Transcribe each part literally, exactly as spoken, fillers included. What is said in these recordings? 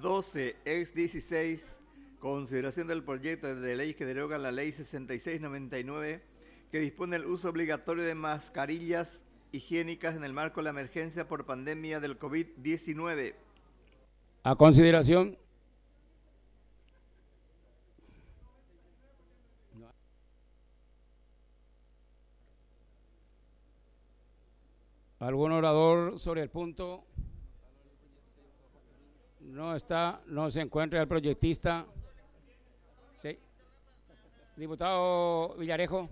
doce, ex dieciséis, consideración del proyecto de ley que deroga la ley sesenta y seis noventa y nueve, que dispone el uso obligatorio de mascarillas higiénicas en el marco de la emergencia por pandemia del COVID diecinueve. A consideración. ¿Algún orador sobre el punto? No está, no se encuentra el proyectista. Sí. Diputado Villarejo.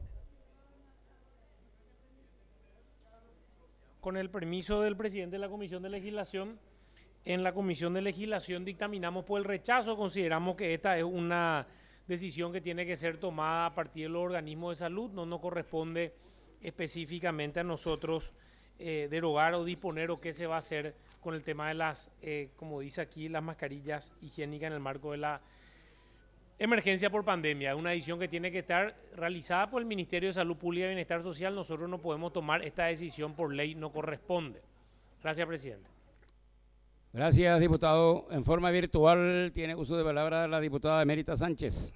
Con el permiso del presidente de la Comisión de Legislación, en la Comisión de Legislación dictaminamos por el rechazo. Consideramos que esta es una decisión que tiene que ser tomada a partir de los organismos de salud. No nos corresponde específicamente a nosotros eh, derogar o disponer o qué se va a hacer con el tema de las, eh, como dice aquí, las mascarillas higiénicas en el marco de la emergencia por pandemia. Es una decisión que tiene que estar realizada por el Ministerio de Salud Pública y Bienestar Social. Nosotros no podemos tomar esta decisión por ley, no corresponde. Gracias, presidente. Gracias, diputado. En forma virtual tiene uso de palabra la diputada Emérita Sánchez.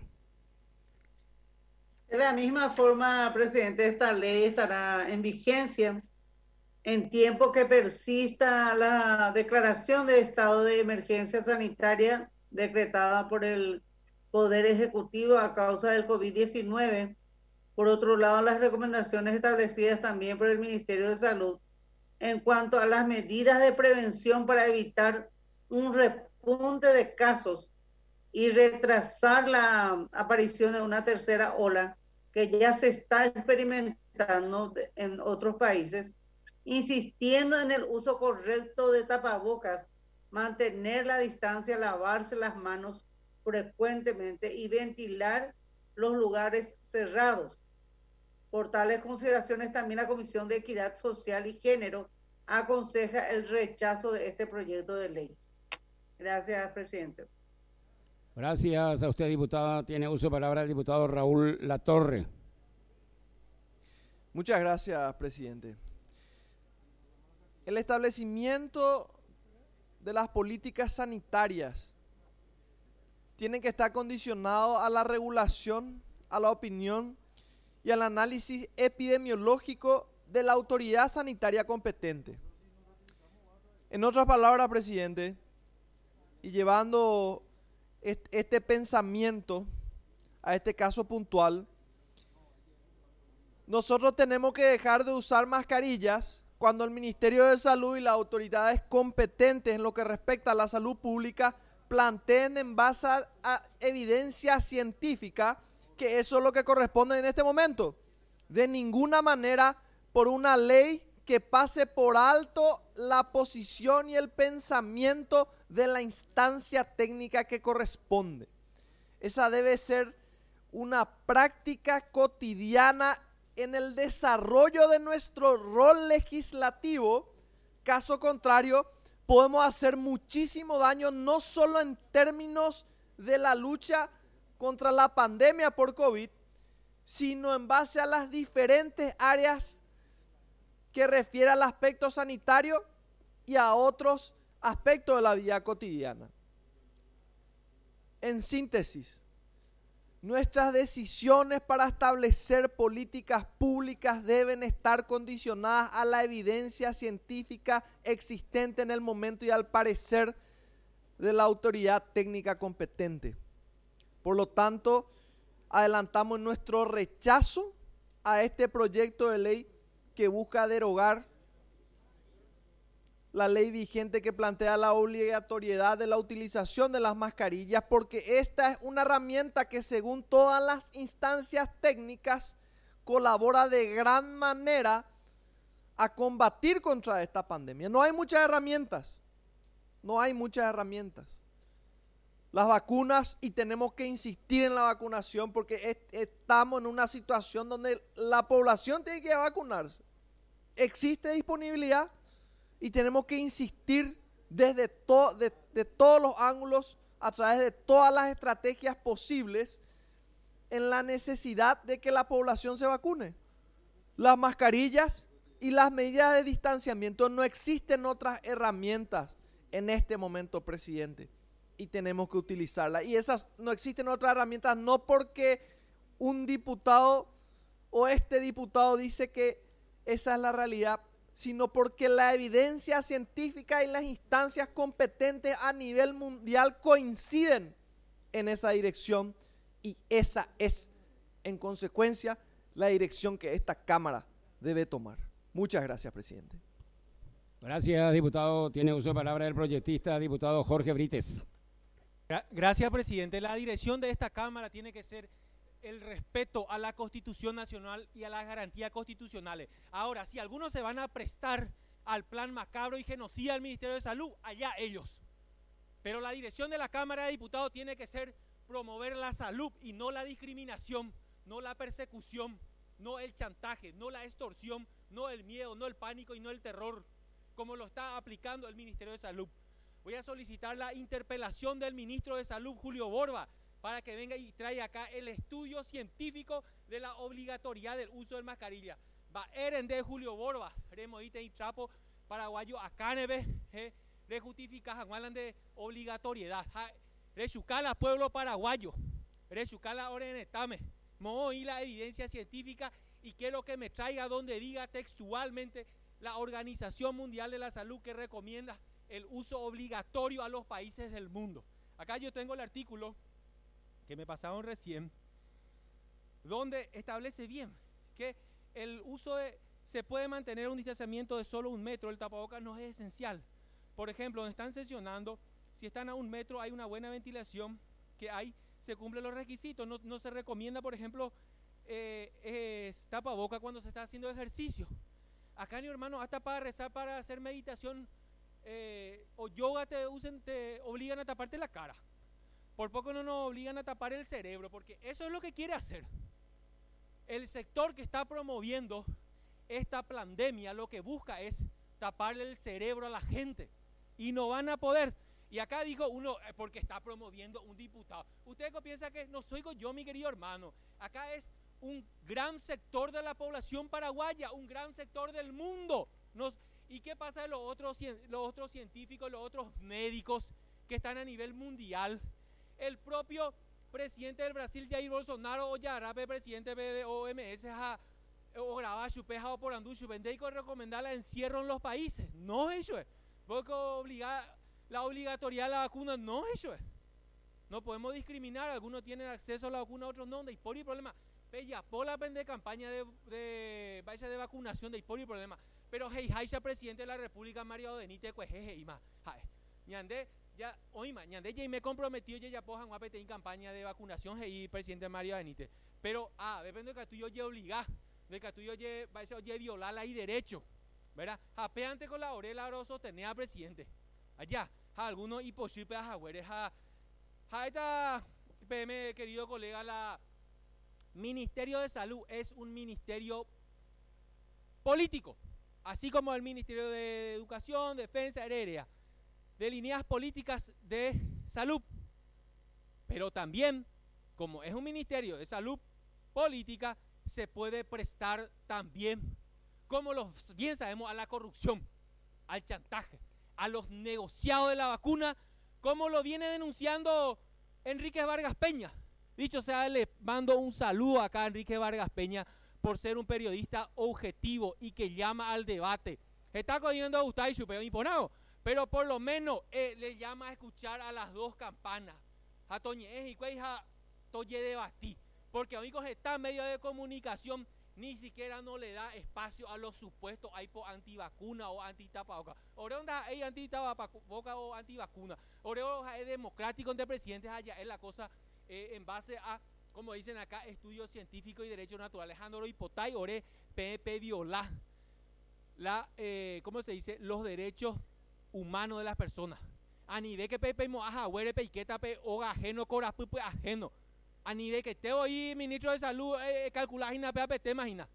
De la misma forma, presidente, esta ley estará en vigencia en tiempo que persista la declaración de estado de emergencia sanitaria decretada por el Poder Ejecutivo a causa del COVID diecinueve. Por otro lado, las recomendaciones establecidas también por el Ministerio de Salud en cuanto a las medidas de prevención para evitar un repunte de casos y retrasar la aparición de una tercera ola que ya se está experimentando en otros países, insistiendo en el uso correcto de tapabocas, mantener la distancia, lavarse las manos frecuentemente y ventilar los lugares cerrados. Por tales consideraciones, también la Comisión de Equidad Social y Género aconseja el rechazo de este proyecto de ley. Gracias, presidente. Gracias a usted, diputada. Tiene uso de palabra el diputado Raúl Latorre. Muchas gracias, presidente. El establecimiento de las políticas sanitarias tiene que estar condicionado a la regulación, a la opinión y al análisis epidemiológico de la autoridad sanitaria competente. En otras palabras, presidente, y llevando este pensamiento a este caso puntual, nosotros tenemos que dejar de usar mascarillas cuando el Ministerio de Salud y las autoridades competentes en lo que respecta a la salud pública planteen en base a evidencia científica que eso es lo que corresponde en este momento. De ninguna manera por una ley que pase por alto la posición y el pensamiento de la instancia técnica que corresponde. Esa debe ser una práctica cotidiana en el desarrollo de nuestro rol legislativo. Caso contrario, podemos hacer muchísimo daño, no solo en términos de la lucha contra la pandemia por COVID, sino en base a las diferentes áreas que refiere al aspecto sanitario y a otros aspectos de la vida cotidiana. En síntesis, nuestras decisiones para establecer políticas públicas deben estar condicionadas a la evidencia científica existente en el momento y al parecer de la autoridad técnica competente. Por lo tanto, adelantamos nuestro rechazo a este proyecto de ley que busca derogar la ley vigente que plantea la obligatoriedad de la utilización de las mascarillas, porque esta es una herramienta que, según todas las instancias técnicas, colabora de gran manera a combatir contra esta pandemia. No hay muchas herramientas, no hay muchas herramientas. Las vacunas, y tenemos que insistir en la vacunación porque est- estamos en una situación donde la población tiene que vacunarse. Existe disponibilidad y tenemos que insistir desde to- de, de todos los ángulos, a través de todas las estrategias posibles, en la necesidad de que la población se vacune. Las mascarillas y las medidas de distanciamiento, no existen otras herramientas en este momento, presidente. y tenemos que utilizarla. Y esas no existen otras herramientas, no porque un diputado o este diputado dice que esa es la realidad, sino porque la evidencia científica y las instancias competentes a nivel mundial coinciden en esa dirección, y esa es, en consecuencia, la dirección que esta Cámara debe tomar. Muchas gracias, presidente. Gracias, diputado. Tiene uso de palabra el proyectista, diputado Jorge Brites. Gracias, presidente. La dirección de esta Cámara tiene que ser el respeto a la Constitución Nacional y a las garantías constitucionales. Ahora, si algunos se van a prestar al plan macabro y genocida del Ministerio de Salud, allá ellos. Pero la dirección de la Cámara de Diputados tiene que ser promover la salud y no la discriminación, no la persecución, no el chantaje, no la extorsión, no el miedo, no el pánico y no el terror, como lo está aplicando el Ministerio de Salud. Voy a solicitar la interpelación del ministro de Salud, Julio Borba, para que venga y traiga acá el estudio científico de la obligatoriedad del uso de mascarilla. Va eren de Julio Borba, remoite y trapo paraguayo acá neve, rejustifica hablan de obligatoriedad. Rechucala pueblo paraguayo, rechucala orenetame, mo y la evidencia científica y quiero que me traiga donde diga textualmente la Organización Mundial de la Salud que recomienda el uso obligatorio a los países del mundo. Acá yo tengo el artículo que me pasaron recién, donde establece bien que el uso de, se puede mantener un distanciamiento de solo un metro, el tapabocas no es esencial. Por ejemplo, donde están sesionando, si están a un metro hay una buena ventilación, que hay, se cumplen los requisitos, no, no se recomienda, por ejemplo, eh, eh, tapabocas cuando se está haciendo ejercicio. Acá, mi hermano, hasta para rezar, para hacer meditación eh, o yoga te, usen, te obligan a taparte la cara. Por poco no nos obligan a tapar el cerebro, porque eso es lo que quiere hacer. El sector que está promoviendo esta pandemia lo que busca es taparle el cerebro a la gente. Y no van a poder. Y acá dijo uno, porque está promoviendo un diputado. ¿Usted qué piensa que no soy yo, mi querido hermano? Acá es un gran sector de la población paraguaya, un gran sector del mundo. Nos, ¿Y qué pasa de los otros, los otros científicos, los otros médicos que están a nivel mundial? El propio presidente del Brasil, Jair Bolsonaro, o Yarape, presidente de O M S, ja, o graba chupeja o por andú chupende y recomendar el encierro en los países. No es eso. Porque obligar la obligatoriedad de la vacuna no es eso. No podemos discriminar. Algunos tienen acceso a la vacuna, otros no. De por el problema. Pella, pola pende campaña de, de, vaya de vacunación de por el problema. Pero hey, Haisha, presidente de la República, Mario Benítez, pues jeje, ima. Ñandé. Ya, hoy mañana, ya me comprometió, ya ya pojan a en campaña de vacunación y presidente Mario Benítez. Pero, ah, depende de que tú yo ye obligar, de que tú yo ye, va a ser ye violar la y derecho, ¿verdad? Apeante con la orela ahora sostener al presidente. Allá, a algunos hiposibles a jagueres, a, a esta, P M, querido colega, la Ministerio de Salud es un ministerio político, así como el Ministerio de Educación, Defensa Aérea, de líneas políticas de salud, pero también, como es un ministerio de salud política, se puede prestar también, como los, bien sabemos, a la corrupción, al chantaje, a los negociados de la vacuna, como lo viene denunciando Enrique Vargas Peña. Dicho sea, le mando un saludo acá a Enrique Vargas Peña por ser un periodista objetivo y que llama al debate. Está cogiendo a Gustavo y Chupeo imponado, pero por lo menos eh, le llama a escuchar a las dos campanas. A Toñez y Cueja, Toye debatí. Porque amigos, está en medio de comunicación, ni siquiera no le da espacio a los supuestos antivacuna o antitapabocas. Ahora onda hay antitapabocas o antivacuna. Ahora es democrático entre presidentes allá, es la cosa eh, en base a, como dicen acá, estudios científicos y derechos naturales. Alejandro Hipotay, ore, P M P viola la, eh, ¿cómo se dice? Los derechos humano de las personas. A nivel que pepe mo aja huere peiqueta pe oga ajeno corapu pues ajeno. A nivel que te oí ministro de salud eh, calcular y pe apete imagina.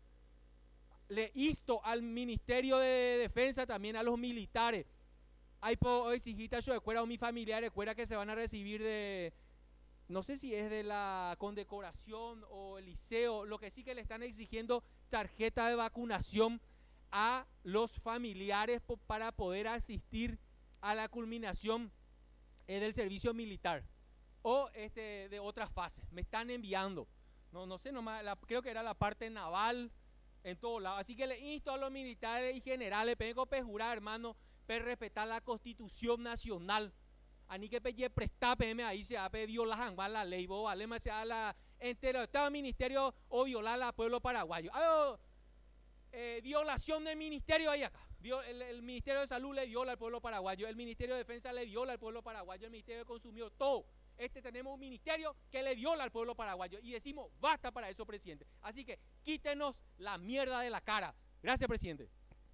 Le insto al Ministerio de Defensa, también a los militares. Hay po exigita yo escuela o mi familiar escuela que se van a recibir de, no sé si es de la condecoración o el liceo, lo que sí que le están exigiendo tarjeta de vacunación a los familiares para poder asistir a la culminación eh, del servicio militar o este, de otras fases. Me están enviando. No, no sé, nomás, la, creo que era la parte naval en todos lados. Así que le insto a los militares y generales, tengo que jurar, hermano, para respetar la Constitución Nacional. Ani que peye prestar P M ahí se ha pedido la la ley, vos vale más se la entero Estado Ministerio o violar al pueblo paraguayo. Ah, eh, violación del ministerio ahí acá. El, el Ministerio de Salud le viola al pueblo paraguayo, el Ministerio de Defensa le viola al pueblo paraguayo, el Ministerio de Consumidor, todo. Este tenemos un ministerio que le viola al pueblo paraguayo y decimos basta para eso, presidente. Así que quítenos la mierda de la cara. Gracias, presidente.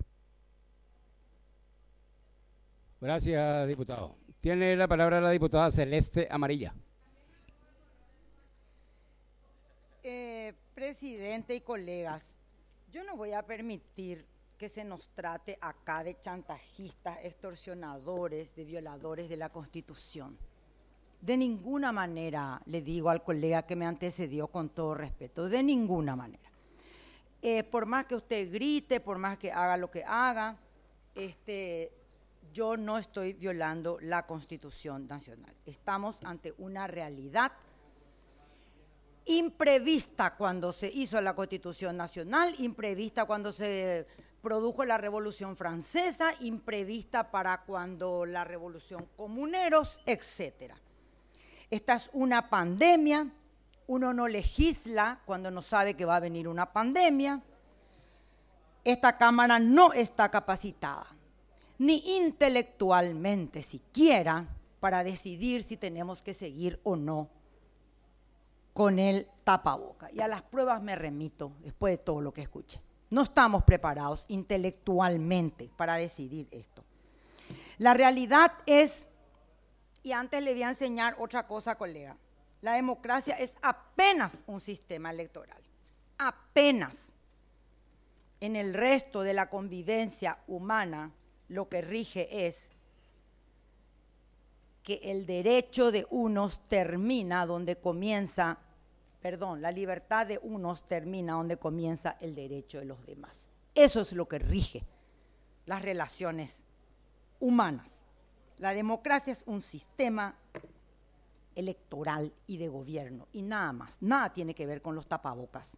Gracias, diputado. Tiene la palabra la diputada Celeste Amarilla. Eh, presidente y colegas, yo no voy a permitir que se nos trate acá de chantajistas, extorsionadores, de violadores de la Constitución. De ninguna manera, le digo al colega que me antecedió con todo respeto, de ninguna manera. Eh, por más que usted grite, por más que haga lo que haga, este, yo no estoy violando la Constitución Nacional. Estamos ante una realidad imprevista cuando se hizo la Constitución Nacional, imprevista cuando se produjo la Revolución Francesa, imprevista para cuando la Revolución Comuneros, etcétera. Esta es una pandemia, uno no legisla cuando no sabe que va a venir una pandemia. Esta Cámara no está capacitada, ni intelectualmente siquiera, para decidir si tenemos que seguir o no con el tapaboca. Y a las pruebas me remito después de todo lo que escuché. No estamos preparados intelectualmente para decidir esto. La realidad es, y antes le voy a enseñar otra cosa, colega, la democracia es apenas un sistema electoral, apenas. En el resto de la convivencia humana, lo que rige es que el derecho de unos termina donde comienza, perdón, la libertad de unos termina donde comienza el derecho de los demás. Eso es lo que rige las relaciones humanas. La democracia es un sistema electoral y de gobierno y nada más, nada tiene que ver con los tapabocas.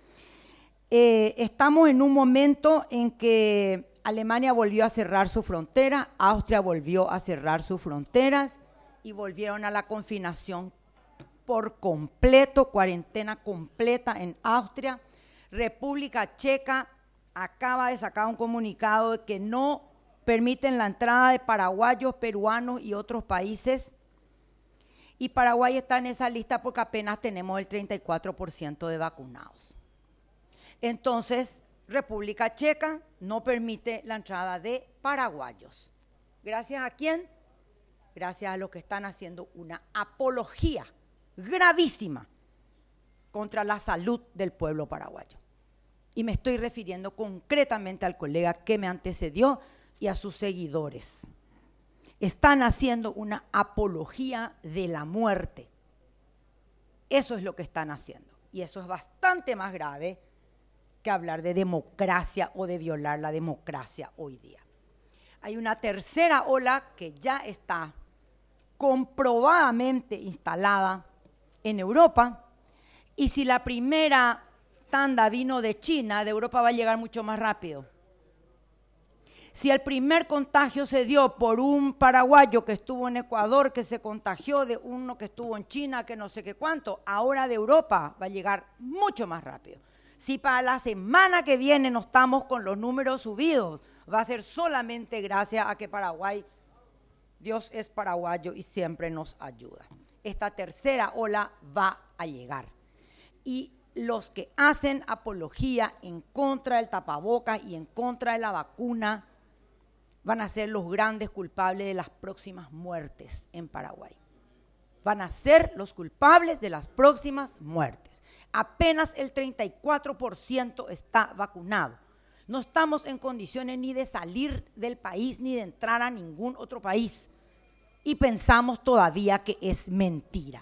Eh, estamos en un momento en que Alemania volvió a cerrar su frontera, Austria volvió a cerrar sus fronteras y volvieron a la confinación por completo, cuarentena completa en Austria. República Checa acaba de sacar un comunicado de que no permiten la entrada de paraguayos, peruanos y otros países. Y Paraguay está en esa lista porque apenas tenemos el treinta y cuatro por ciento de vacunados. Entonces, República Checa no permite la entrada de paraguayos. ¿Gracias a quién? Gracias a los que están haciendo una apología gravísima contra la salud del pueblo paraguayo. Y me estoy refiriendo concretamente al colega que me antecedió y a sus seguidores. Están haciendo una apología de la muerte. Eso es lo que están haciendo. Y eso es bastante más grave que hablar de democracia o de violar la democracia hoy día. Hay una tercera ola que ya está comprobadamente instalada en Europa, y si la primera tanda vino de China, de Europa va a llegar mucho más rápido. Si el primer contagio se dio por un paraguayo que estuvo en Ecuador, que se contagió de uno que estuvo en China, que no sé qué cuánto, ahora de Europa va a llegar mucho más rápido. Si para la semana que viene no estamos con los números subidos, va a ser solamente gracias a que Paraguay, Dios es paraguayo y siempre nos ayuda. Esta tercera ola va a llegar. Y los que hacen apología en contra del tapabocas y en contra de la vacuna van a ser los grandes culpables de las próximas muertes en Paraguay. Van a ser los culpables de las próximas muertes. Apenas el treinta y cuatro por ciento está vacunado. No estamos en condiciones ni de salir del país ni de entrar a ningún otro país. Y pensamos todavía que es mentira.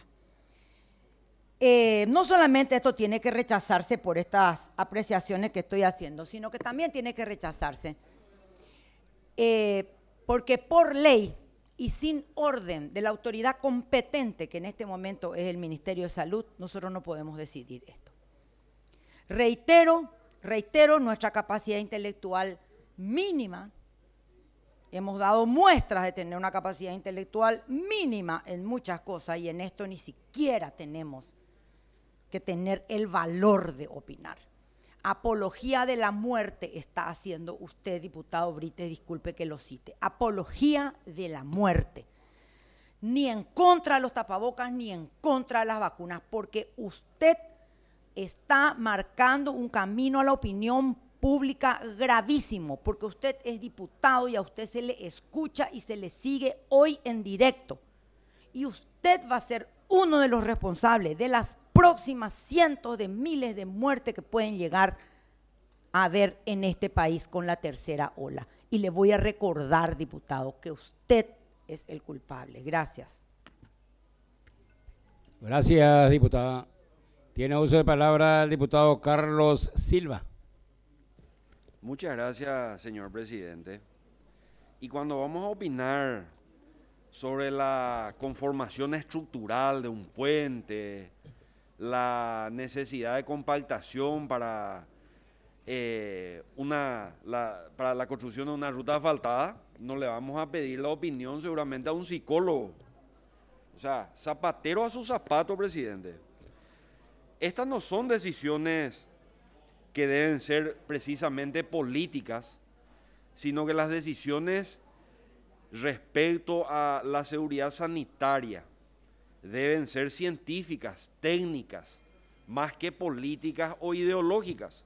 Eh, no solamente esto tiene que rechazarse por estas apreciaciones que estoy haciendo, sino que también tiene que rechazarse eh, porque por ley y sin orden de la autoridad competente, que en este momento es el Ministerio de Salud, nosotros no podemos decidir esto. Reitero, reitero nuestra capacidad intelectual mínima. Hemos dado muestras de tener una capacidad intelectual mínima en muchas cosas y en esto ni siquiera tenemos que tener el valor de opinar. Apología de la muerte está haciendo usted, diputado Brites, disculpe que lo cite. Apología de la muerte. Ni en contra de los tapabocas, ni en contra de las vacunas, porque usted está marcando un camino a la opinión pública gravísimo, porque usted es diputado y a usted se le escucha y se le sigue hoy en directo. Y usted va a ser uno de los responsables de las próximas cientos de miles de muertes que pueden llegar a haber en este país con la tercera ola. Y le voy a recordar, diputado, que usted es el culpable. Gracias. Gracias, diputada. Tiene uso de palabra el diputado Carlos Silva. Muchas gracias, señor presidente. Y cuando vamos a opinar sobre la conformación estructural de un puente, la necesidad de compactación para, eh, una, la, para la construcción de una ruta asfaltada, no le vamos a pedir la opinión seguramente a un psicólogo. O sea, zapatero a su zapato, presidente. Estas no son decisiones que deben ser precisamente políticas, sino que las decisiones respecto a la seguridad sanitaria deben ser científicas, técnicas, más que políticas o ideológicas.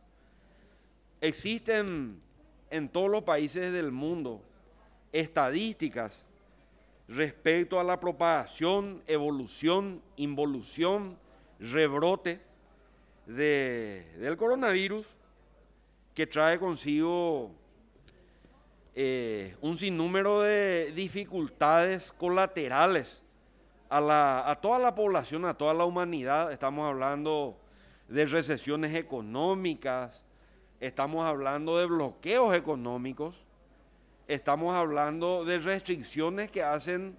Existen en todos los países del mundo estadísticas respecto a la propagación, evolución, involución, rebrote de, del coronavirus, que trae consigo eh, un sinnúmero de dificultades colaterales a, la, a toda la población, a toda la humanidad. Estamos hablando de recesiones económicas, estamos hablando de bloqueos económicos, estamos hablando de restricciones que hacen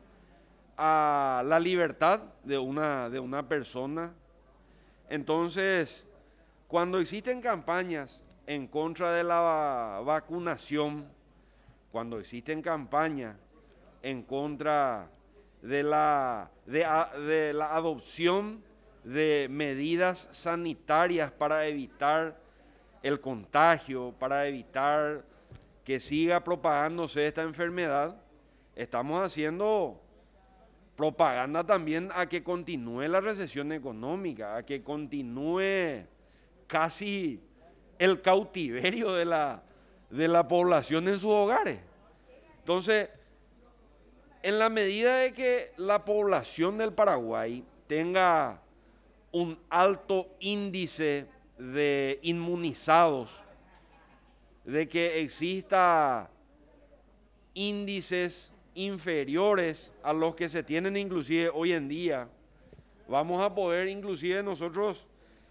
a la libertad de una, de una persona. Entonces, cuando existen campañas en contra de la vacunación, cuando existen campañas en contra de la, de, de la adopción de medidas sanitarias para evitar el contagio, para evitar que siga propagándose esta enfermedad, estamos haciendo propaganda también a que continúe la recesión económica, a que continúe casi el cautiverio de la, de la población en sus hogares. Entonces, en la medida de que la población del Paraguay tenga un alto índice de inmunizados, de que exista índices inferiores a los que se tienen inclusive hoy en día, vamos a poder inclusive nosotros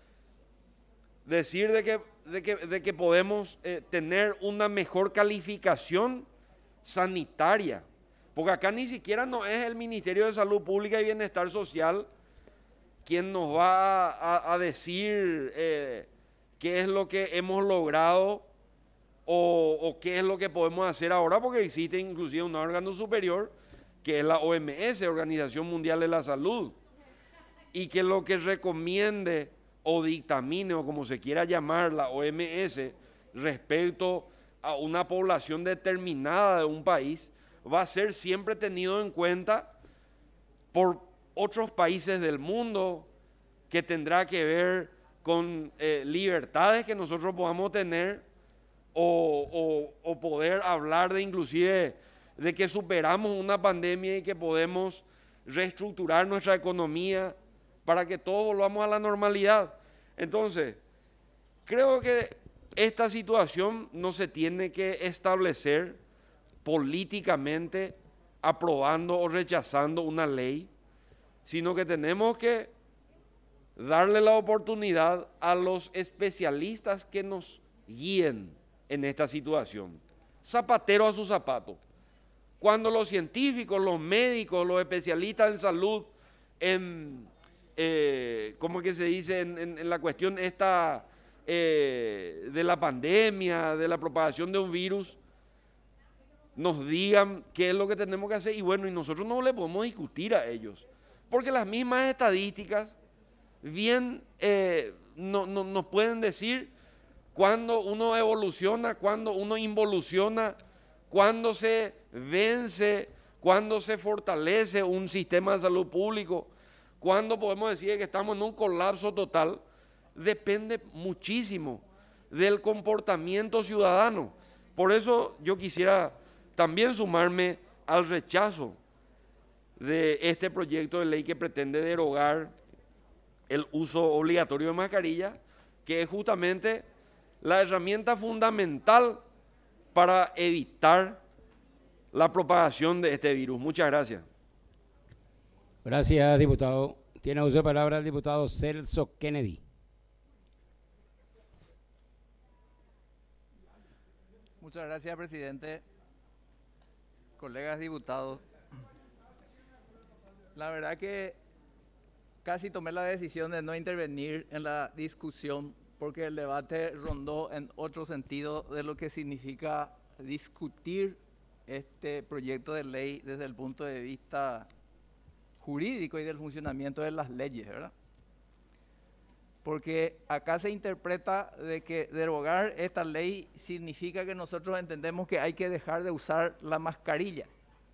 decir de que, de que, de que podemos eh, tener una mejor calificación sanitaria, porque acá ni siquiera no es el Ministerio de Salud Pública y Bienestar Social quien nos va a, a decir eh, qué es lo que hemos logrado o, o qué es lo que podemos hacer ahora, porque existe inclusive un órgano superior que es la O M S, Organización Mundial de la Salud, y que lo que recomiende o dictamine, o como se quiera llamar, la O M S respecto a una población determinada de un país, va a ser siempre tenido en cuenta por otros países del mundo, que tendrá que ver con eh, libertades que nosotros podamos tener, o, o, o poder hablar de inclusive de que superamos una pandemia y que podemos reestructurar nuestra economía para que todos volvamos a la normalidad. Entonces, creo que esta situación no se tiene que establecer políticamente aprobando o rechazando una ley, sino que tenemos que darle la oportunidad a los especialistas que nos guíen en esta situación. Zapatero a su zapato. cuando los científicos, los médicos, los especialistas en salud, en, eh, ¿cómo que se dice? En, en, en la cuestión esta eh, de la pandemia, de la propagación de un virus, nos digan qué es lo que tenemos que hacer. Y bueno, y nosotros no le podemos discutir a ellos, porque las mismas estadísticas bien eh, no, no, nos pueden decir cuándo uno evoluciona, cuándo uno involuciona, cuándo se vence, cuándo se fortalece un sistema de salud público, cuándo podemos decir que estamos en un colapso total. Depende muchísimo del comportamiento ciudadano. Por eso yo quisiera también sumarme al rechazo de este proyecto de ley que pretende derogar el uso obligatorio de mascarilla, que es justamente la herramienta fundamental para evitar la propagación de este virus. Muchas gracias. Gracias, diputado. Tiene uso de palabra el diputado Celso Kennedy. Muchas gracias, presidente. Colegas diputados, la verdad que casi tomé la decisión de no intervenir en la discusión porque el debate rondó en otro sentido de lo que significa discutir este proyecto de ley desde el punto de vista jurídico y del funcionamiento de las leyes, ¿verdad? Porque acá se interpreta de que derogar esta ley significa que nosotros entendemos que hay que dejar de usar la mascarilla.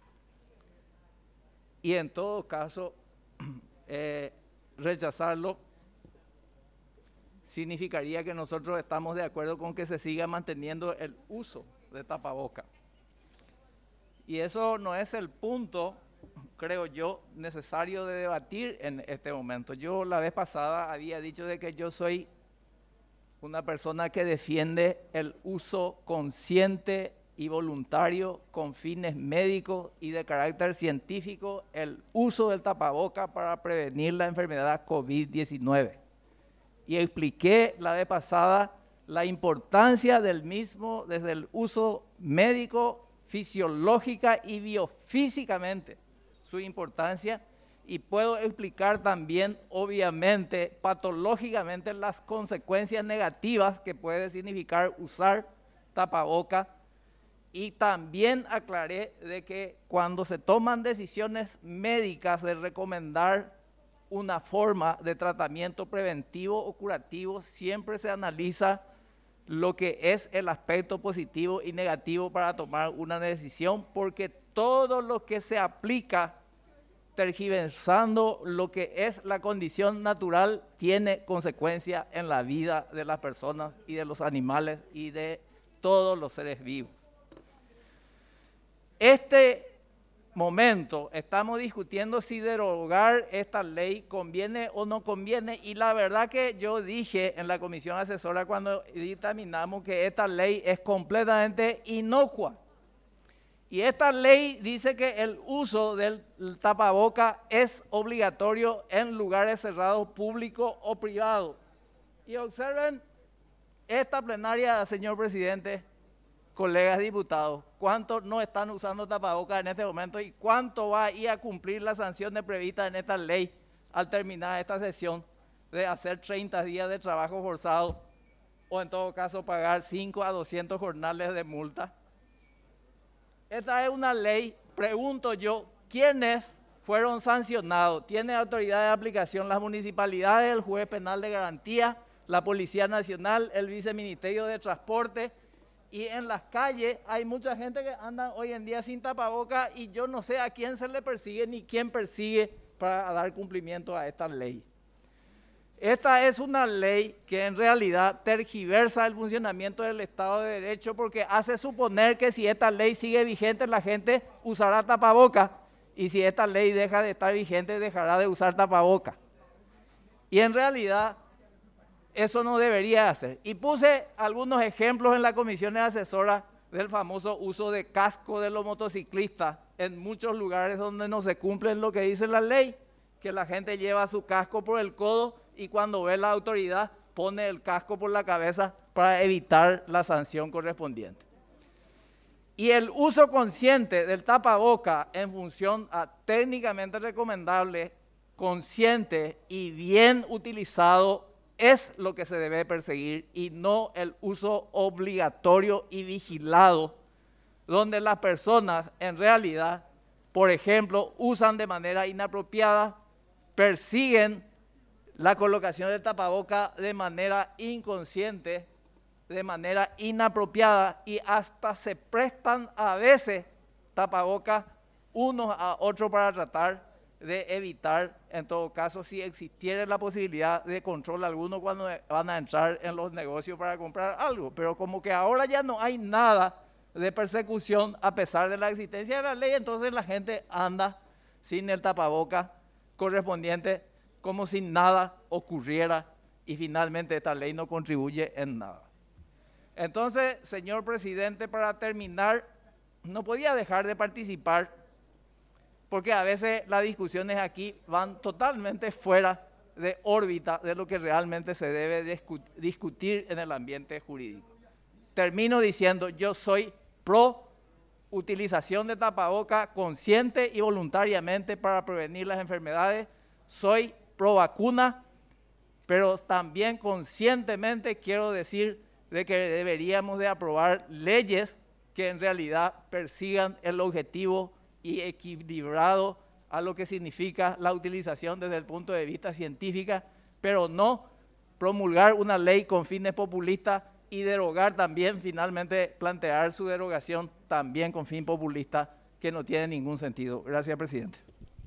Y en todo caso, eh, rechazarlo significaría que nosotros estamos de acuerdo con que se siga manteniendo el uso de tapaboca. Y eso no es el punto, creo yo, necesario de debatir en este momento. Yo la vez pasada había dicho de que yo soy una persona que defiende el uso consciente y voluntario con fines médicos y de carácter científico, el uso del tapaboca para prevenir la enfermedad COVID diecinueve. Y expliqué la vez pasada la importancia del mismo desde el uso médico, fisiológica y biofísicamente, su importancia, y puedo explicar también, obviamente, patológicamente las consecuencias negativas que puede significar usar tapaboca, y también aclaré de que cuando se toman decisiones médicas de recomendar una forma de tratamiento preventivo o curativo, siempre se analiza lo que es el aspecto positivo y negativo para tomar una decisión, porque todo lo que se aplica tergiversando lo que es la condición natural tiene consecuencia en la vida de las personas y de los animales y de todos los seres vivos. Este momento estamos discutiendo si derogar esta ley conviene o no conviene, y la verdad que yo dije en la comisión asesora cuando dictaminamos que esta ley es completamente inocua. Y esta ley dice que el uso del tapaboca es obligatorio en lugares cerrados, públicos o privados. Y observen esta plenaria, señor presidente, colegas diputados, cuántos no están usando tapabocas en este momento y cuánto va a ir a cumplir las sanciones previstas en esta ley al terminar esta sesión de hacer treinta días de trabajo forzado o en todo caso pagar cinco a doscientos jornales de multa. Esta es una ley, pregunto yo, ¿quiénes fueron sancionados? ¿Tiene autoridad de aplicación las municipalidades, el juez penal de garantía, la Policía Nacional, el Viceministerio de Transporte? Y en las calles hay mucha gente que anda hoy en día sin tapaboca y yo no sé a quién se le persigue ni quién persigue para dar cumplimiento a esta ley. Esta es una ley que en realidad tergiversa el funcionamiento del Estado de Derecho porque hace suponer que si esta ley sigue vigente la gente usará tapaboca y si esta ley deja de estar vigente dejará de usar tapaboca. Y en realidad eso no debería hacer. Y puse algunos ejemplos en la comisión asesora del famoso uso de casco de los motociclistas en muchos lugares donde no se cumple lo que dice la ley, que la gente lleva su casco por el codo y cuando ve la autoridad pone el casco por la cabeza para evitar la sanción correspondiente. Y el uso consciente del tapaboca en función a técnicamente recomendable, consciente y bien utilizado es lo que se debe perseguir y no el uso obligatorio y vigilado, donde las personas en realidad, por ejemplo, usan de manera inapropiada, persiguen la colocación del tapaboca de manera inconsciente, de manera inapropiada y hasta se prestan a veces tapabocas unos a otros para tratar de evitar, en todo caso, si existiera la posibilidad de control alguno cuando van a entrar en los negocios para comprar algo. Pero como que ahora ya no hay nada de persecución a pesar de la existencia de la ley, entonces la gente anda sin el tapaboca correspondiente como si nada ocurriera y finalmente esta ley no contribuye en nada. Entonces, señor presidente, para terminar, no podía dejar de participar porque a veces las discusiones aquí van totalmente fuera de órbita de lo que realmente se debe discutir en el ambiente jurídico. Termino diciendo, yo soy pro utilización de tapaboca consciente y voluntariamente para prevenir las enfermedades, soy pro vacuna, pero también conscientemente quiero decir de que deberíamos de aprobar leyes que en realidad persigan el objetivo y equilibrado a lo que significa la utilización desde el punto de vista científico, pero no promulgar una ley con fines populistas y derogar también, finalmente plantear su derogación también con fin populista, que no tiene ningún sentido. Gracias, presidente.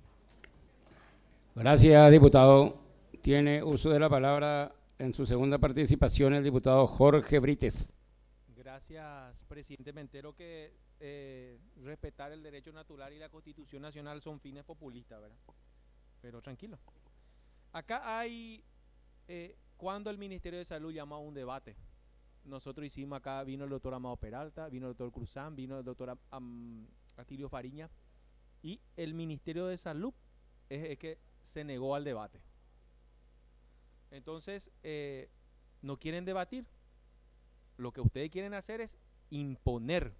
Gracias, diputado. Tiene uso de la palabra en su segunda participación el diputado Jorge Brites. Gracias, presidente. Me entero que eh, respetar el derecho natural y la Constitución Nacional son fines populistas, ¿verdad? Pero tranquilo. Acá hay, eh, cuando el Ministerio de Salud llama a un debate, nosotros hicimos acá, vino el doctor Amado Peralta, vino el doctor Cruzán, vino el doctor Am, Atilio Fariña, y el Ministerio de Salud es el que se negó al debate. Entonces, eh, no quieren debatir. Lo que ustedes quieren hacer es imponer.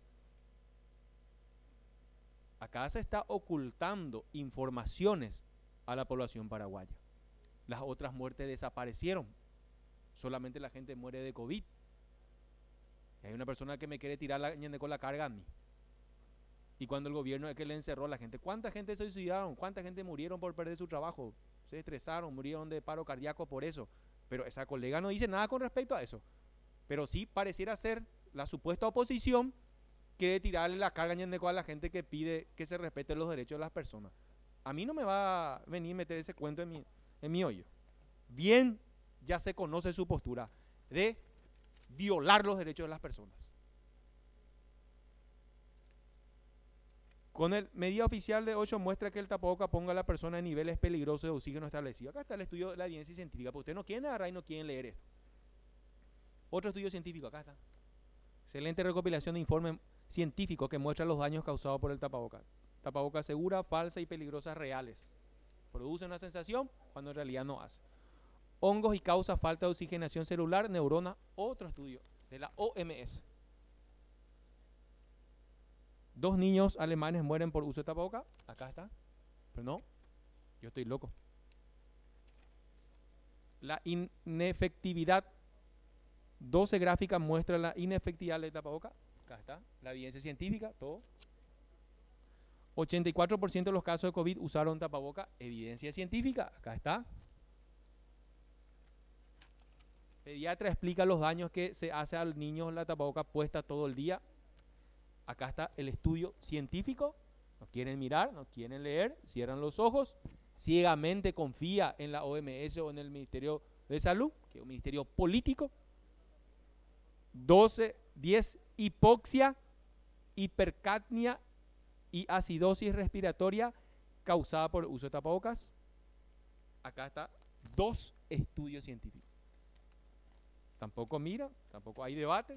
Acá se está ocultando informaciones a la población paraguaya. Las otras muertes desaparecieron. Solamente la gente muere de COVID. Y hay una persona que me quiere tirar la ñende con la carga a mí. Y cuando el gobierno es que le encerró a la gente, ¿cuánta gente se suicidaron? ¿Cuánta gente murieron por perder su trabajo? Se estresaron, murieron de paro cardíaco por eso. Pero esa colega no dice nada con respecto a eso. Pero sí pareciera ser la supuesta oposición quiere tirarle la carga ñendeco a la gente que pide que se respeten los derechos de las personas. A mí no me va a venir a meter ese cuento en mi, en mi hoyo. Bien, ya se conoce su postura de violar los derechos de las personas. Con el medida oficial de ocho muestra que el tapaboca ponga a la persona en niveles peligrosos de oxígeno establecido. Acá está el estudio de la evidencia científica, porque ustedes no quieren agarrar y no quieren leer esto. Otro estudio científico, acá está. Excelente recopilación de informes científicos que muestran los daños causados por el tapaboca. Tapaboca segura, falsa y peligrosas reales. Produce una sensación cuando en realidad no hace. Hongos y causa falta de oxigenación celular, neurona, otro estudio de la O M S. Dos niños alemanes mueren por uso de tapaboca. Acá está. Pero no, yo estoy loco. La inefectividad. doce gráficas muestran la inefectividad del tapaboca. Acá está. La evidencia científica, todo. ochenta y cuatro por ciento de los casos de COVID usaron tapaboca. Evidencia científica. Acá está. Pediatra explica los daños que se hace al niño la tapaboca puesta todo el día. Acá está el estudio científico. No quieren mirar, no quieren leer, cierran los ojos, ciegamente confía en la O M S o en el Ministerio de Salud, que es un ministerio político. doce, diez, hipoxia, hipercapnia y acidosis respiratoria causada por el uso de tapabocas. Acá está dos estudios científicos. Tampoco mira, tampoco hay debate.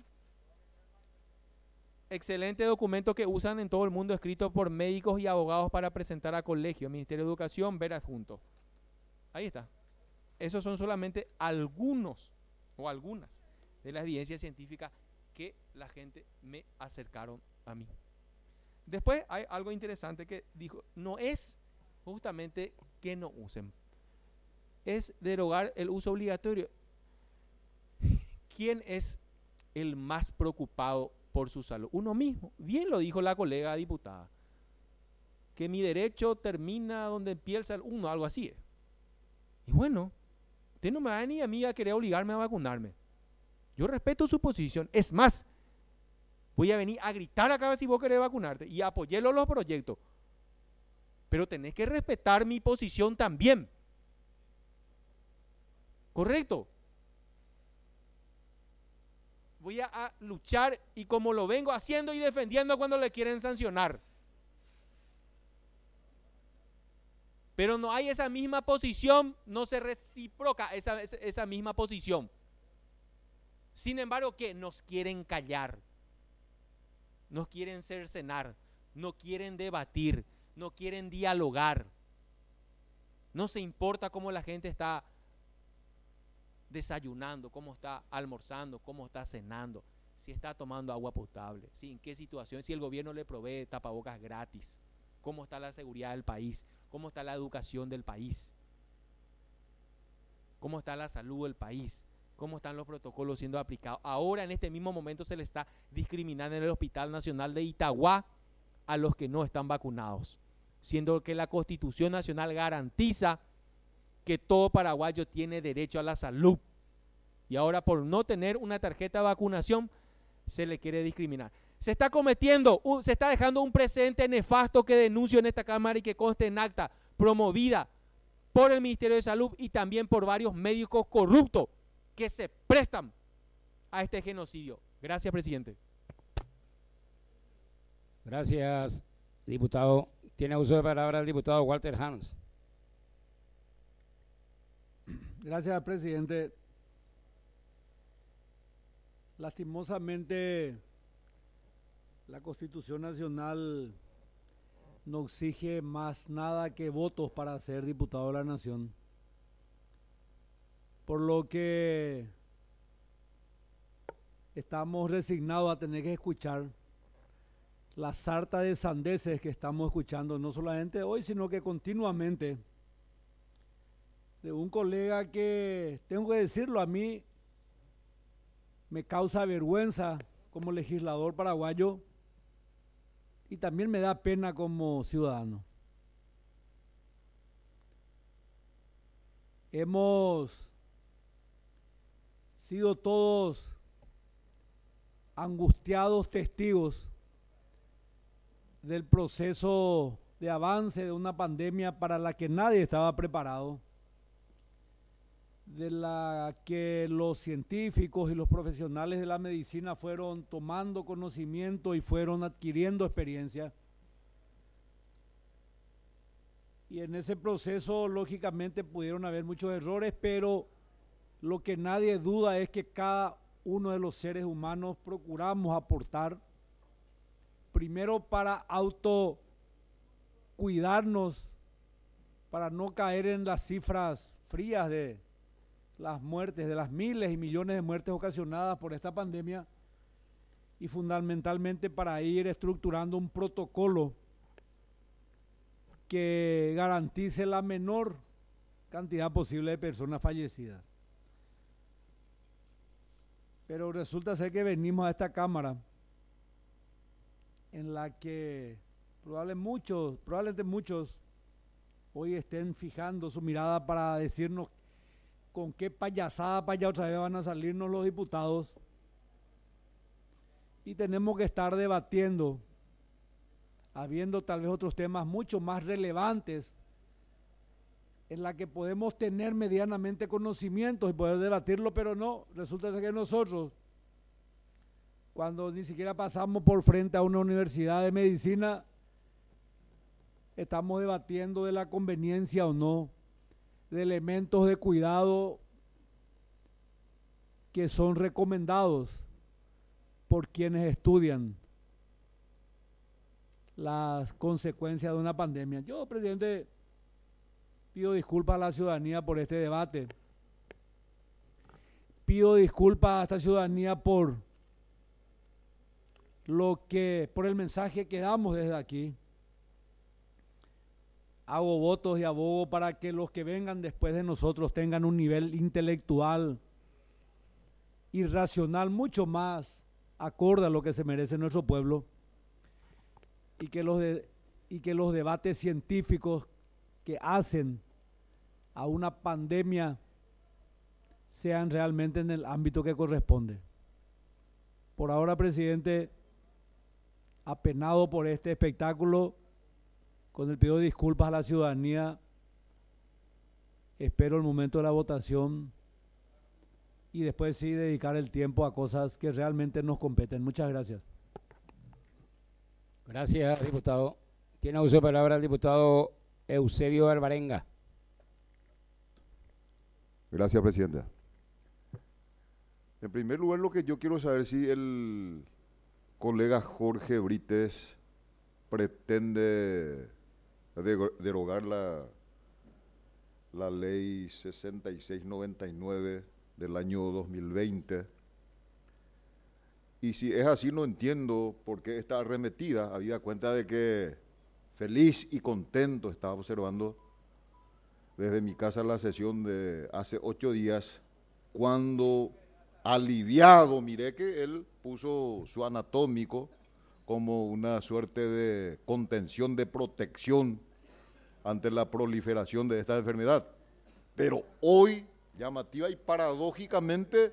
Excelente documento que usan en todo el mundo, escrito por médicos y abogados para presentar a colegio, Ministerio de Educación, ver adjunto. Ahí está. Esos son solamente algunos o algunas de las evidencias científicas que la gente me acercaron a mí. Después hay algo interesante que dijo, no es justamente que no usen, es derogar el uso obligatorio. ¿Quién es el más preocupado por su salud? Uno mismo. Bien lo dijo la colega diputada, que mi derecho termina donde empieza el uno, algo así. Y bueno, usted no me va ni a mí a querer obligarme a vacunarme. Yo respeto su posición. Es más, voy a venir a gritar acá si vos querés vacunarte y apoyarlo los proyectos. Pero tenés que respetar mi posición también. ¿Correcto? Voy a, a luchar y como lo vengo haciendo y defendiendo cuando le quieren sancionar. Pero no hay esa misma posición, no se reciproca esa, esa, esa misma posición. Sin embargo, ¿qué? Nos quieren callar, nos quieren cercenar, no quieren debatir, no quieren dialogar. No se importa cómo la gente está desayunando, cómo está almorzando, cómo está cenando, si está tomando agua potable, si en qué situación, si el gobierno le provee tapabocas gratis, cómo está la seguridad del país, cómo está la educación del país, cómo está la salud del país, cómo están los protocolos siendo aplicados. Ahora en este mismo momento se le está discriminando en el Hospital Nacional de Itagua a los que no están vacunados, siendo que la Constitución Nacional garantiza que todo paraguayo tiene derecho a la salud. Y ahora por no tener una tarjeta de vacunación se le quiere discriminar. Se está cometiendo, un, se está dejando un precedente nefasto que denuncio en esta Cámara y que conste en acta, promovida por el Ministerio de Salud y también por varios médicos corruptos que se prestan a este genocidio. Gracias, presidente. Gracias, diputado. Tiene uso de palabra el diputado Walter Hans. Gracias, presidente. Lastimosamente, la Constitución Nacional no exige más nada que votos para ser diputado de la Nación. Por lo que estamos resignados a tener que escuchar la sarta de sandeces que estamos escuchando, no solamente hoy, sino que continuamente, de un colega que, tengo que decirlo, a mí me causa vergüenza como legislador paraguayo y también me da pena como ciudadano. Hemos sido todos angustiados testigos del proceso de avance de una pandemia para la que nadie estaba preparado, de la que los científicos y los profesionales de la medicina fueron tomando conocimiento y fueron adquiriendo experiencia. Y en ese proceso, lógicamente, pudieron haber muchos errores, pero lo que nadie duda es que cada uno de los seres humanos procuramos aportar, primero para autocuidarnos, para no caer en las cifras frías de las muertes, de las miles y millones de muertes ocasionadas por esta pandemia, y fundamentalmente para ir estructurando un protocolo que garantice la menor cantidad posible de personas fallecidas. Pero resulta ser que venimos a esta Cámara en la que probablemente muchos, probablemente muchos hoy estén fijando su mirada para decirnos con qué payasada para allá otra vez van a salirnos los diputados, y tenemos que estar debatiendo, habiendo tal vez otros temas mucho más relevantes en la que podemos tener medianamente conocimientos y poder debatirlo, pero no, resulta ser que nosotros, cuando ni siquiera pasamos por frente a una universidad de medicina, estamos debatiendo de la conveniencia o no de elementos de cuidado que son recomendados por quienes estudian las consecuencias de una pandemia. Yo, presidente, pido disculpas a la ciudadanía por este debate. Pido disculpas a esta ciudadanía por lo que, por el mensaje que damos desde aquí, hago votos y abogo para que los que vengan después de nosotros tengan un nivel intelectual y racional mucho más acorde a lo que se merece nuestro pueblo, y que los, de, y que los debates científicos que hacen a una pandemia sean realmente en el ámbito que corresponde. Por ahora, presidente, apenado por este espectáculo, con el pedido de disculpas a la ciudadanía, espero el momento de la votación y después sí dedicar el tiempo a cosas que realmente nos competen. Muchas gracias. Gracias, diputado. Tiene uso de palabra el diputado Eusebio Alvarenga. Gracias, presidenta. En primer lugar, lo que yo quiero saber si el colega Jorge Brites pretende derogar la, la ley sesenta y seis noventa y nueve del año dos mil veinte. Y si es así, no entiendo por qué está arremetida, habida cuenta de que feliz y contento estaba observando desde mi casa la sesión de hace ocho días, cuando aliviado, miré que él puso su anatómico como una suerte de contención, de protección ante la proliferación de esta enfermedad. Pero hoy, llamativa y paradójicamente,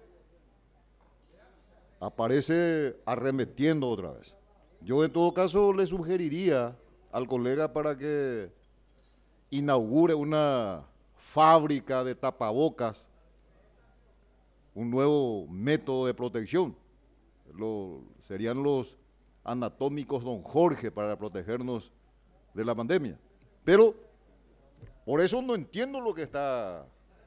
aparece arremetiendo otra vez. Yo en todo caso le sugeriría al colega para que inaugure una fábrica de tapabocas, un nuevo método de protección. Lo, serían los anatómicos Don Jorge para protegernos de la pandemia. Pero por eso no entiendo lo que está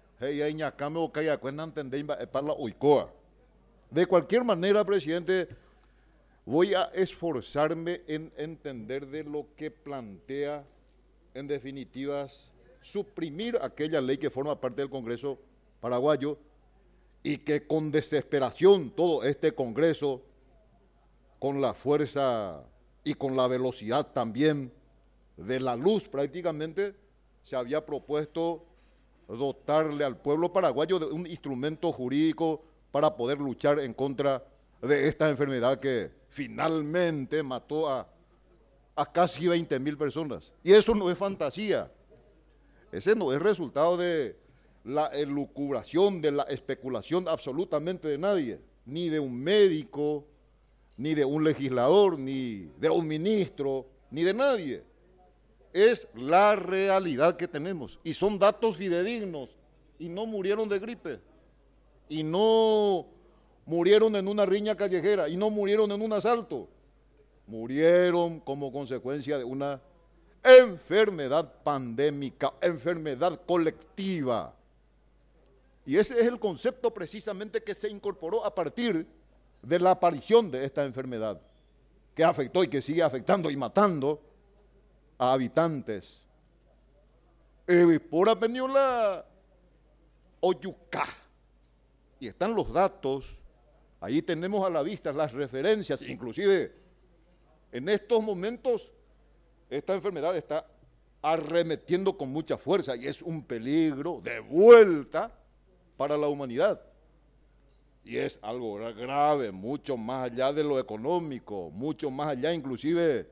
de cualquier manera, presidente, voy a esforzarme en entender de lo que plantea, en definitivas, suprimir aquella ley que forma parte del Congreso paraguayo y que con desesperación todo este Congreso, con la fuerza y con la velocidad también de la luz prácticamente, se había propuesto dotarle al pueblo paraguayo de un instrumento jurídico para poder luchar en contra de esta enfermedad que finalmente mató a, a casi veinte mil personas. Y eso no es fantasía, ese no es resultado de la elucubración, de la especulación absolutamente de nadie, ni de un médico, ni de un legislador, ni de un ministro, ni de nadie. Es la realidad que tenemos y son datos fidedignos, y no murieron de gripe, y no murieron en una riña callejera, y no murieron en un asalto, murieron como consecuencia de una enfermedad pandémica, enfermedad colectiva. Y ese es el concepto precisamente que se incorporó a partir de la aparición de esta enfermedad, que afectó y que sigue afectando y matando a habitantes. Eh, por Apeniola, Oyucá. Y están los datos, ahí tenemos a la vista las referencias, inclusive en estos momentos esta enfermedad está arremetiendo con mucha fuerza y es un peligro de vuelta para la humanidad. Y es algo grave, mucho más allá de lo económico, mucho más allá inclusive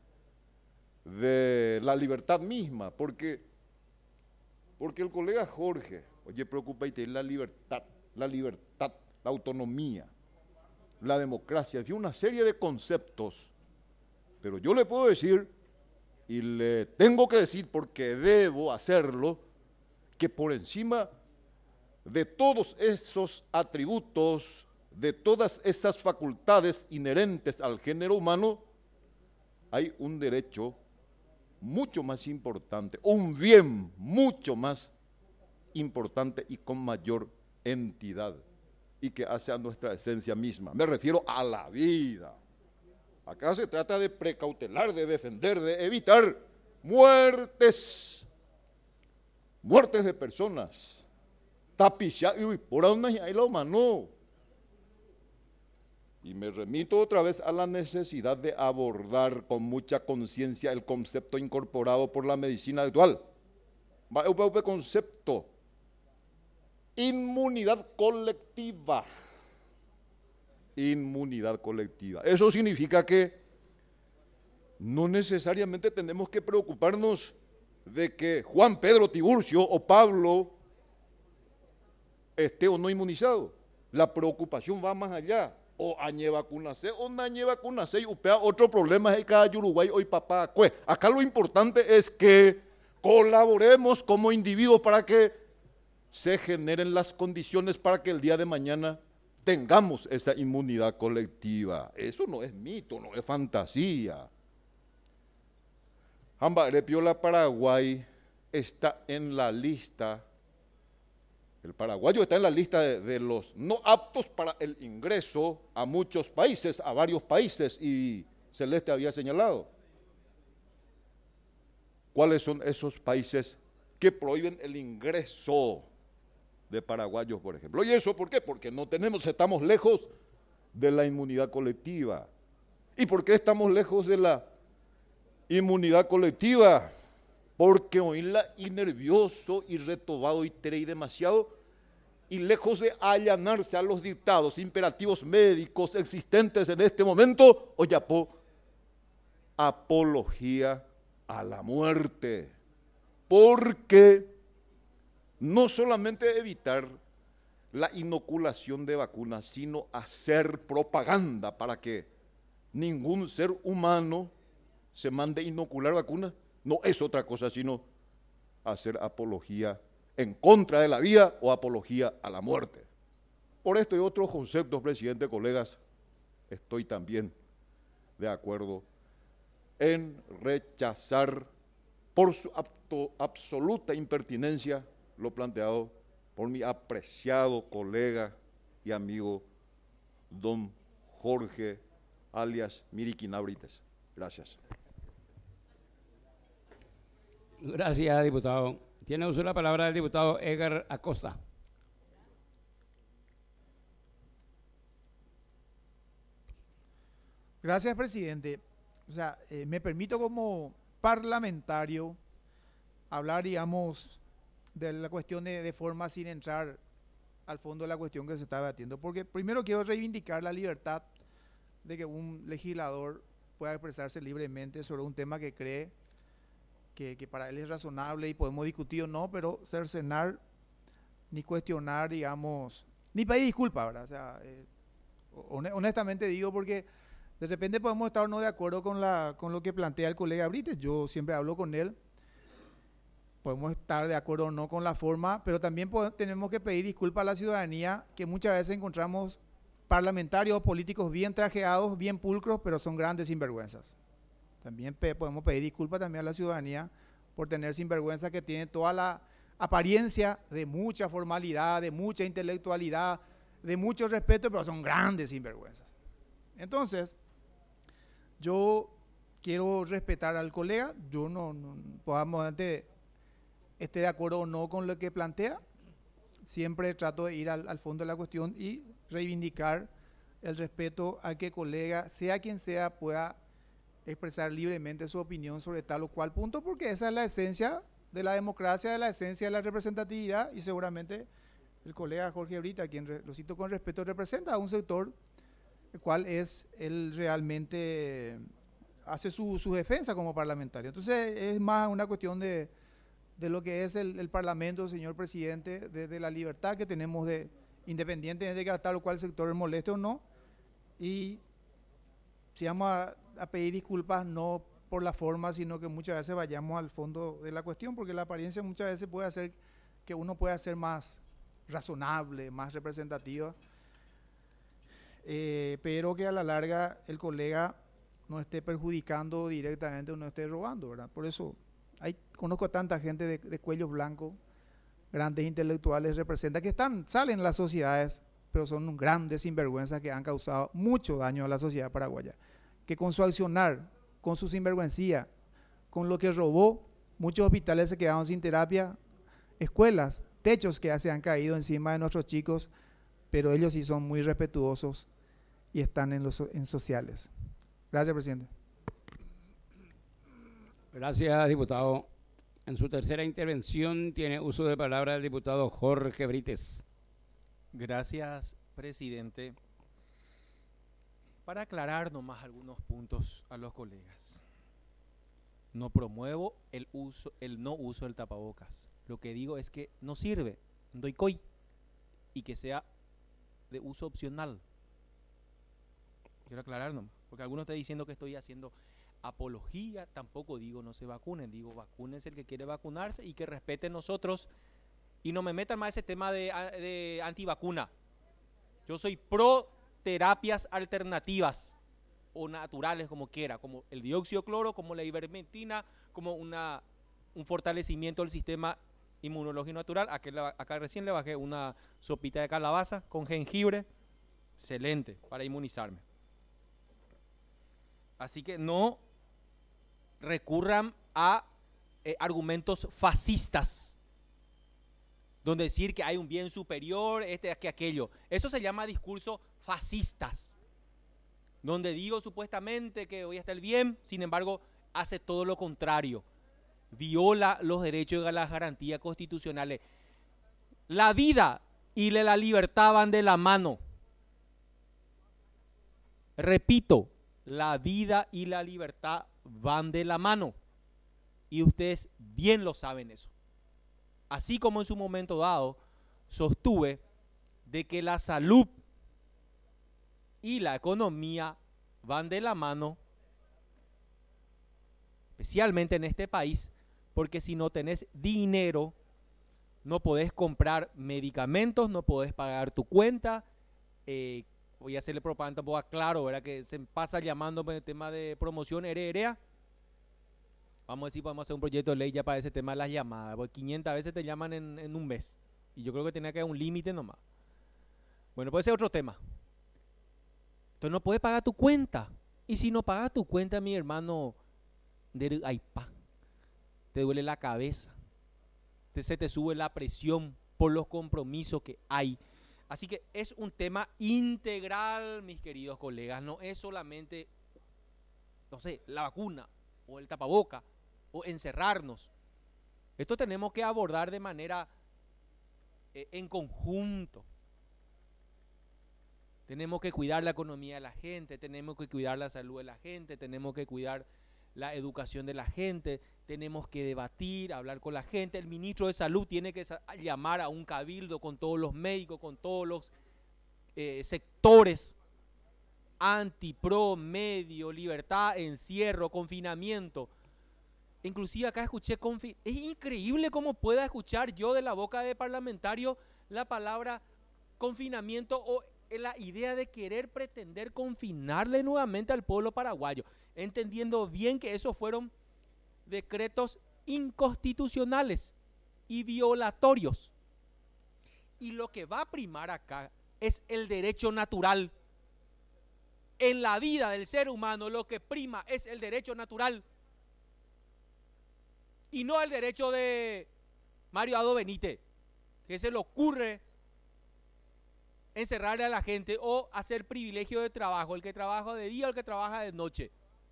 de la libertad misma, porque, porque el colega Jorge, oye, preocupate, la libertad, la libertad, la autonomía, la democracia, hay una serie de conceptos, pero yo le puedo decir, y le tengo que decir porque debo hacerlo, que por encima de todos esos atributos, de todas esas facultades inherentes al género humano, hay un derecho mucho más importante, un bien mucho más importante y con mayor entidad, y que hace a nuestra esencia misma. Me refiero a la vida. Acá se trata de precautelar, de defender, de evitar muertes, muertes de personas, tapizar, y por ahí la mano. Y me remito otra vez a la necesidad de abordar con mucha conciencia el concepto incorporado por la medicina actual. El concepto, inmunidad colectiva. Inmunidad colectiva. Eso significa que no necesariamente tenemos que preocuparnos de que Juan Pedro Tiburcio o Pablo esté o no inmunizado. La preocupación va más allá. O añe vacunase o no añe vacunase y upea otro problema es que cada Uruguay hoy papá cue. Acá lo importante es que colaboremos como individuos para que se generen las condiciones para que el día de mañana tengamos esa inmunidad colectiva. Eso no es mito, no es fantasía. Jambarepiola, Paraguay está en la lista. El paraguayo está en la lista de, de los no aptos para el ingreso a muchos países, a varios países, y Celeste había señalado. ¿Cuáles son esos países que prohíben el ingreso de paraguayos, por ejemplo? ¿Y eso por qué? Porque no tenemos, estamos lejos de la inmunidad colectiva. ¿Y por qué estamos lejos de la inmunidad colectiva? Porque oírla y nervioso y retobado y tere y demasiado, y lejos de allanarse a los dictados imperativos médicos existentes en este momento, oyapó apología a la muerte. Porque no solamente evitar la inoculación de vacunas, sino hacer propaganda para que ningún ser humano se mande inocular vacunas, no es otra cosa sino hacer apología en contra de la vida o apología a la muerte. Por esto y otros conceptos, presidente, colegas, estoy también de acuerdo en rechazar por su absoluta impertinencia lo planteado por mi apreciado colega y amigo don Jorge alias Miriquina Brites. Gracias. Gracias, diputado. Tiene uso la palabra el diputado Edgar Acosta. Gracias, presidente. O sea, eh, me permito como parlamentario hablar, digamos, de la cuestión de, de forma sin entrar al fondo de la cuestión que se está debatiendo. Porque primero quiero reivindicar la libertad de que un legislador pueda expresarse libremente sobre un tema que cree Que, que para él es razonable y podemos discutir o no, pero cercenar ni cuestionar, digamos, ni pedir disculpas, ¿verdad? O sea, eh, honestamente digo, porque de repente podemos estar no de acuerdo con, la, con lo que plantea el colega Brites, yo siempre hablo con él, podemos estar de acuerdo o no con la forma, pero también podemos, tenemos que pedir disculpas a la ciudadanía, que muchas veces encontramos parlamentarios o políticos bien trajeados, bien pulcros, pero son grandes sinvergüenzas. También pe podemos pedir disculpas también a la ciudadanía por tener sinvergüenza que tiene toda la apariencia de mucha formalidad, de mucha intelectualidad, de mucho respeto, pero son grandes sinvergüenzas. Entonces, yo quiero respetar al colega, yo no, no podamos antes esté de acuerdo o no con lo que plantea, siempre trato de ir al, al fondo de la cuestión y reivindicar el respeto a que el colega, sea quien sea, pueda expresar libremente su opinión sobre tal o cual punto, porque esa es la esencia de la democracia, de la esencia de la representatividad, y seguramente el colega Jorge Brita, a quien lo cito con respeto, representa a un sector el cual es, él realmente hace su, su defensa como parlamentario. Entonces es más una cuestión de, de lo que es el, el Parlamento, señor presidente, de, de la libertad que tenemos de, independiente de que tal o cual sector moleste o no, y si vamos a, a pedir disculpas no por la forma, sino que muchas veces vayamos al fondo de la cuestión, porque la apariencia muchas veces puede hacer que uno pueda ser más razonable, más representativa, eh, pero que a la larga el colega no esté perjudicando directamente o no esté robando, ¿verdad? Por eso hay, conozco a tanta gente de, de cuellos blancos, grandes intelectuales, representan que están, salen en las sociedades, pero son grandes sinvergüenzas que han causado mucho daño a la sociedad paraguaya, que con su accionar, con su sinvergüencía, con lo que robó, muchos hospitales se quedaron sin terapia, escuelas, techos que se han caído encima de nuestros chicos, pero ellos sí son muy respetuosos y están en los en sociales. Gracias, presidente. Gracias, diputado. En su tercera intervención tiene uso de palabra el diputado Jorge Brites. Gracias, presidente. Para aclarar nomás algunos puntos a los colegas. No promuevo el uso, el no uso del tapabocas. Lo que digo es que no sirve, doy coy, y que sea de uso opcional. Quiero aclarar nomás, porque algunos están diciendo que estoy haciendo apología. Tampoco digo no se vacunen, digo vacúnense el que quiere vacunarse y que respeten nosotros y no me metan más ese tema de, de antivacuna. Yo soy pro terapias alternativas o naturales, como quiera, como el dióxido de cloro, como la ivermectina, como una, un fortalecimiento del sistema inmunológico natural. Acá, acá recién le bajé una sopita de calabaza con jengibre, excelente para inmunizarme. Así que no recurran a eh, argumentos fascistas, donde decir que hay un bien superior, este, que aquello. Eso se llama discurso fascistas, donde digo supuestamente que hoy está el bien, sin embargo hace todo lo contrario, viola los derechos y las garantías constitucionales. La vida y la libertad van de la mano. Repito, la vida y la libertad van de la mano y ustedes bien lo saben eso. Así como en su momento dado sostuve de que la salud y la economía van de la mano, especialmente en este país, porque si no tenés dinero, no podés comprar medicamentos, no podés pagar tu cuenta. Eh, voy a hacerle propaganda un poco claro, ¿verdad? Que se pasa llamando por el tema de promoción heredera. Vamos a decir, podemos hacer un proyecto de ley ya para ese tema de las llamadas, porque quinientas veces te llaman en, en un mes. Y yo creo que tenía que haber un límite nomás. Bueno, puede ser otro tema. Entonces no puedes pagar tu cuenta. Y si no pagas tu cuenta, mi hermano, de aipa, te duele la cabeza. Te, se te sube la presión por los compromisos que hay. Así que es un tema integral, mis queridos colegas. No es solamente, no sé, la vacuna o el tapaboca o encerrarnos. Esto tenemos que abordar de manera eh, en conjunto. Tenemos que cuidar la economía de la gente, tenemos que cuidar la salud de la gente, tenemos que cuidar la educación de la gente, tenemos que debatir, hablar con la gente. El ministro de Salud tiene que llamar a un cabildo con todos los médicos, con todos los eh, sectores anti, pro, medio, libertad, encierro, confinamiento. Inclusive acá escuché, confi es increíble cómo pueda escuchar yo de la boca de parlamentario la palabra confinamiento o la idea de querer pretender confinarle nuevamente al pueblo paraguayo, entendiendo bien que esos fueron decretos inconstitucionales y violatorios. Y lo que va a primar acá es el derecho natural. En la vida del ser humano lo que prima es el derecho natural y no el derecho de Mario Abdo Benítez, que se le ocurre encerrarle a la gente o hacer privilegio de trabajo, el que trabaja de día o el que trabaja de noche,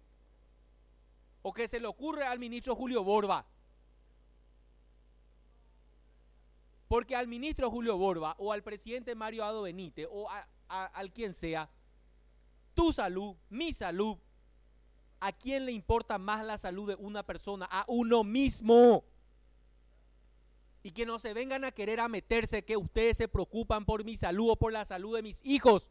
o que se le ocurre al ministro Julio Borba, porque al ministro Julio Borba o al presidente Mario Abdo Benítez o a, a, al quien sea, tu salud, mi salud, ¿a quién le importa más la salud de una persona? A uno mismo. Y que no se vengan a querer a meterse que ustedes se preocupan por mi salud o por la salud de mis hijos.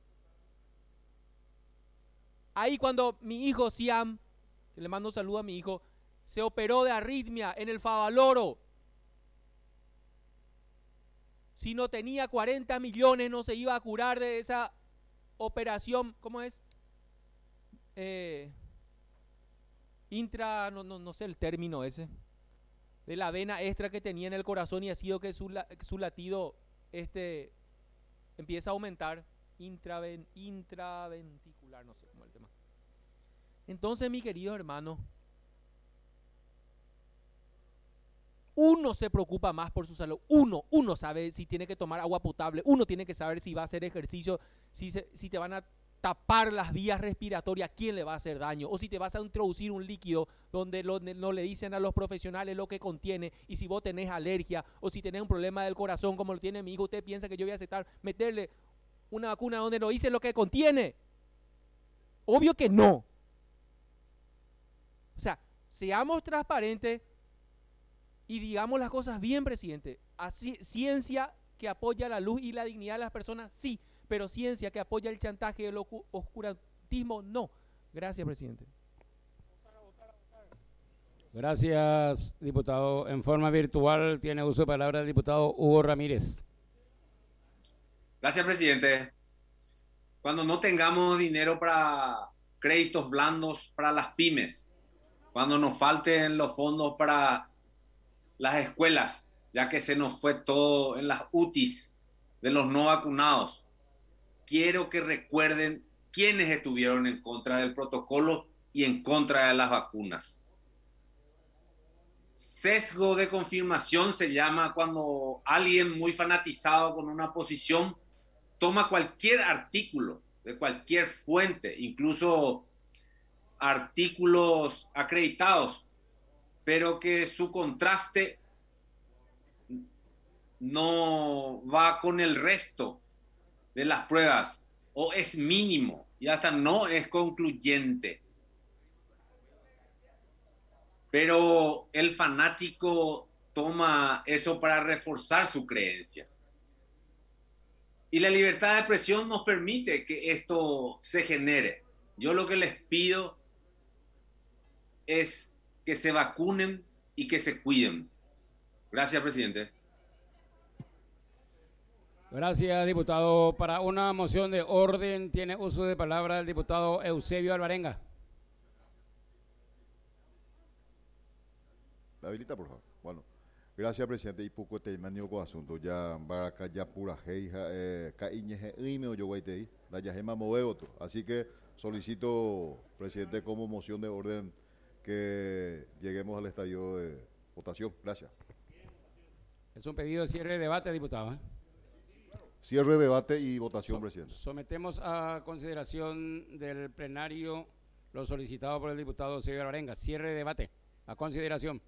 Ahí cuando mi hijo Siam, que le mando saludo a mi hijo, se operó de arritmia en el Favaloro. Si no tenía cuarenta millones no se iba a curar de esa operación, ¿cómo es? Eh, intra, no, no, no sé el término ese, de la vena extra que tenía en el corazón y ha sido que su, su latido este, empieza a aumentar, intraven, intraventicular, no sé cómo es el tema. Entonces, mi querido hermano, uno se preocupa más por su salud, uno, uno sabe si tiene que tomar agua potable, uno tiene que saber si va a hacer ejercicio, si, se, si te van a tapar las vías respiratorias, ¿quién le va a hacer daño? O si te vas a introducir un líquido donde lo, no le dicen a los profesionales lo que contiene, y si vos tenés alergia o si tenés un problema del corazón como lo tiene mi hijo, ¿usted piensa que yo voy a aceptar meterle una vacuna donde no dice lo que contiene? Obvio que no. O sea, seamos transparentes y digamos las cosas bien, presidente. Así, ciencia que apoya la luz y la dignidad de las personas, sí, pero ciencia que apoya el chantaje y el oscurantismo, no. Gracias, presidente. Gracias, diputado. En forma virtual tiene uso de palabra el diputado Hugo Ramírez. Gracias, presidente. Cuando no tengamos dinero para créditos blandos para las pymes, cuando nos falten los fondos para las escuelas, ya que se nos fue todo en las U T Is de los no vacunados, quiero que recuerden quiénes estuvieron en contra del protocolo y en contra de las vacunas. Sesgo de confirmación se llama cuando alguien muy fanatizado con una posición toma cualquier artículo de cualquier fuente, incluso artículos acreditados, pero que su contraste no va con el resto de las pruebas o es mínimo y hasta no es concluyente. Pero el fanático toma eso para reforzar su creencia. Y la libertad de expresión nos permite que esto se genere. Yo lo que les pido es que se vacunen y que se cuiden. Gracias, presidente. Gracias, diputado. Para una moción de orden tiene uso de palabra el diputado Eusebio Alvarenga. La habilita, por favor. Bueno, gracias, presidente. Y poco te manio con asunto ya baraka ya pura heija eh caiñe ime yo guaitei la yajema moveoto. Así que solicito, presidente, como moción de orden que lleguemos al estadio de votación. Gracias. Es un pedido de cierre de debate, diputado. ¿eh? Cierre de debate y votación, So, presidente. Sometemos a consideración del plenario lo solicitado por el diputado Eusebio Alvarenga. Cierre de debate. A consideración.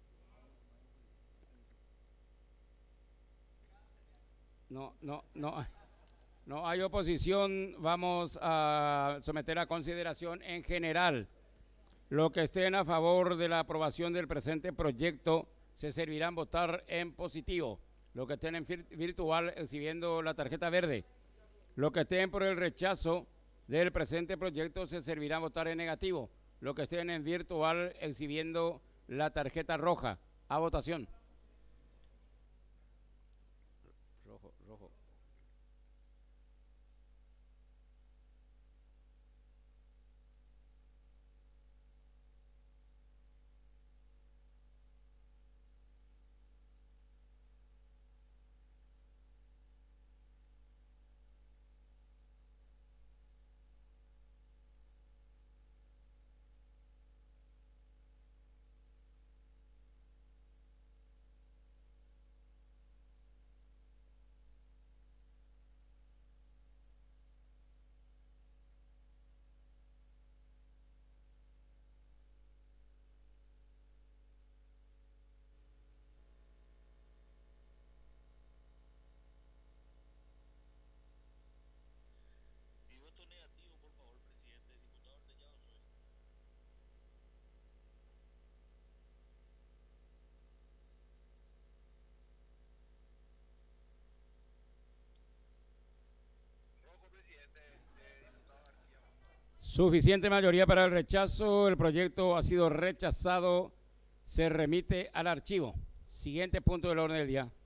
No, no, no. No hay oposición. Vamos a someter a consideración en general. Los que estén a favor de la aprobación del presente proyecto se servirán votar en positivo. Los que estén en virtual exhibiendo la tarjeta verde. Los que estén por el rechazo del presente proyecto se servirán votar en negativo. Los que estén en virtual exhibiendo la tarjeta roja. A votación. Rojo, rojo. Suficiente mayoría para el rechazo. El proyecto ha sido rechazado. Se remite al archivo. Siguiente punto del orden del día.